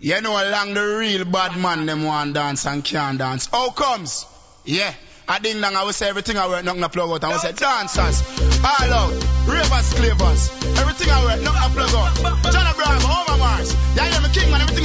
You know along the real bad man them want dance and can't dance. How comes? Yeah. I ding dong, I will say everything I work, nothing I plug out. I will say dancers, all out, ravers, clavers, everything I work, nothing I plug out. John Abraham, Homer Mars, yeah, I'm a king man, everything